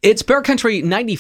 It's Bear Country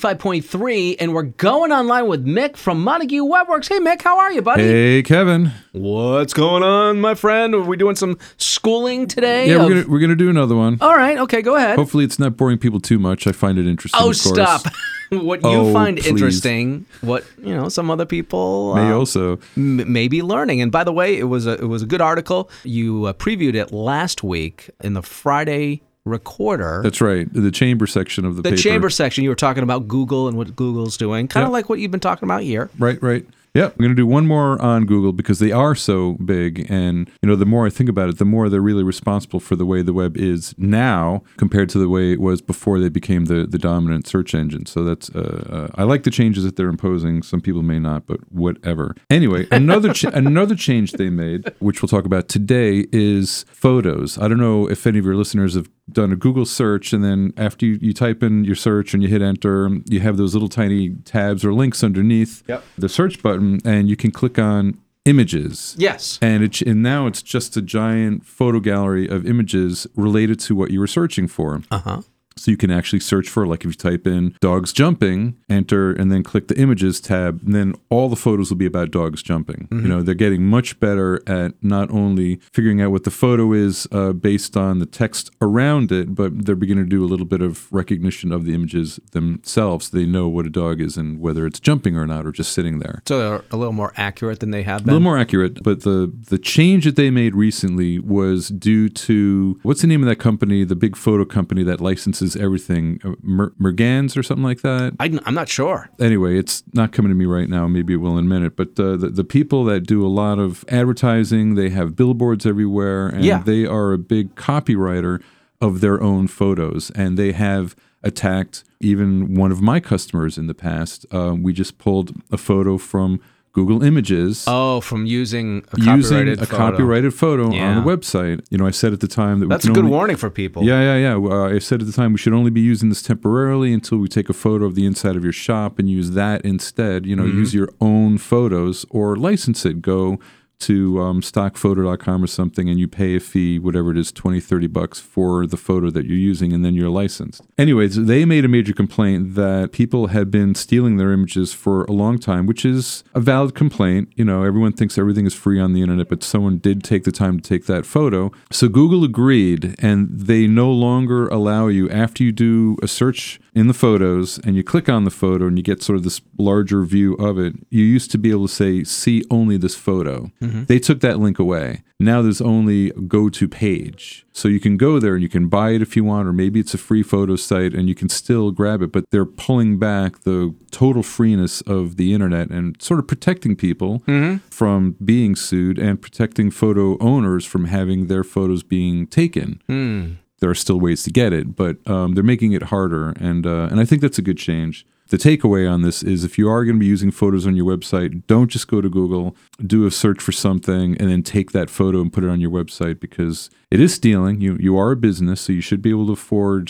95.3, and we're going online with Mick from Montague Webworks. Hey, Mick, how are you, buddy? Hey, Kevin. What's going on, my friend? Are we doing some schooling today? Yeah, we're gonna do another one. All right, okay, go ahead. Hopefully it's not boring people too much. I find it interesting, Oh, of course. stop. What you find please. interesting, what, some other people May also. may be learning. And by the way, it was a good article. You previewed it last week in the Friday Recorder. That's right. The chamber section of the paper. The chamber section, you were talking about Google and what Google's doing. Kind of Yep. like what you've been talking about here. Right. Yeah, I'm going to do one more on Google because they are so big. And, the more I think about it, the more they're really responsible for the way the web is now compared to the way it was before they became the dominant search engine. So that's, I like the changes that they're imposing. Some people may not, but whatever. Anyway, another change they made, which we'll talk about today, is photos. I don't know if any of your listeners have done a Google search, and then after you type in your search and you hit enter, you have those little tiny tabs or links underneath the search button, and you can click on images. Yes. And now it's just a giant photo gallery of images related to what you were searching for. Uh-huh. So you can actually search for, like if you type in dogs jumping, enter, and then click the images tab, and then all the photos will be about dogs jumping. Mm-hmm. They're getting much better at not only figuring out what the photo is based on the text around it, but they're beginning to do a little bit of recognition of the images themselves. They know what a dog is and whether it's jumping or not, or just sitting there. So they're a little more accurate than they have been? A little more accurate, but the change that they made recently was due to, what's the name of that company, the big photo company that licenses everything, Mergans or something like that? I'm not sure. Anyway, it's not coming to me right now. Maybe it will in a minute. But the people that do a lot of advertising, they have billboards everywhere, and they are a big copywriter of their own photos. And they have attacked even one of my customers in the past. We just pulled a photo from Google Images. Oh, from using a copyrighted photo on the website. I said at the time that that's a good warning for people. Yeah. I said at the time we should only be using this temporarily until we take a photo of the inside of your shop and use that instead. Use your own photos or license it. Go to stockphoto.com or something, and you pay a fee, whatever it is, $20-$30 for the photo that you're using, and then you're licensed. Anyways, they made a major complaint that people had been stealing their images for a long time, which is a valid complaint. Everyone thinks everything is free on the internet, but someone did take the time to take that photo. So Google agreed, and they no longer allow you, after you do a search in the photos and you click on the photo and you get sort of this larger view of it, you used to be able to say, see only this photo. Mm-hmm. They took that link away. Now there's only a go-to page. So you can go there and you can buy it if you want, or maybe it's a free photo site and you can still grab it, but they're pulling back the total freeness of the internet and sort of protecting people from being sued and protecting photo owners from having their photos being taken. There are still ways to get it, but they're making it harder, and I think that's a good change. The takeaway on this is if you are going to be using photos on your website, don't just go to Google, do a search for something, and then take that photo and put it on your website, because it is stealing. You are a business, so you should be able to afford,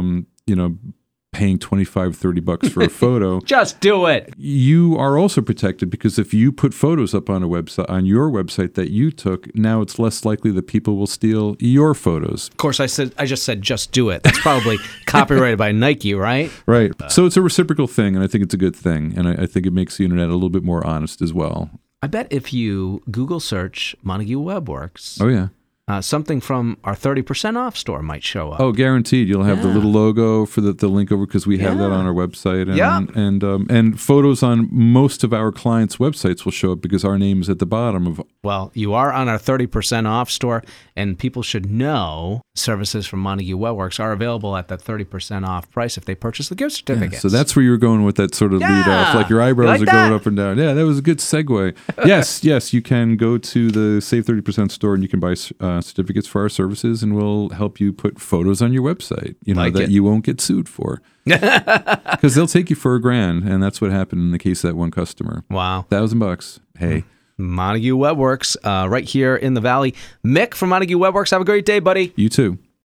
paying $25-$30 for a photo. Just do it. You are also protected because if you put photos up on your website that you took, now it's less likely that people will steal your photos. Of course, I just said just do it. That's probably copyrighted by Nike, right? Right. So it's a reciprocal thing, and I think it's a good thing, and I think it makes the internet a little bit more honest as well. I bet if you Google search Montague Webworks, oh yeah, something from our 30% off store might show up. Oh, guaranteed. You'll have the little logo for the link over, because we have that on our website. And photos on most of our clients' websites will show up because our name is at the bottom of. Well, you are on our 30% off store, and people should know services from Montague Webworks are available at that 30% off price if they purchase the gift certificates. Yeah, so that's where you were going with that sort of lead off. Like your eyebrows are going up and down. Yeah, that was a good segue. Yes, you can go to the Save 30% store and you can buy certificates for our services, and we'll help you put photos on your website, you won't get sued for. Because they'll take you for $1,000, and that's what happened in the case of that one customer. Wow. $1,000. Hey. Montague Webworks, right here in the Valley. Mick from Montague Webworks, have a great day, buddy. You too.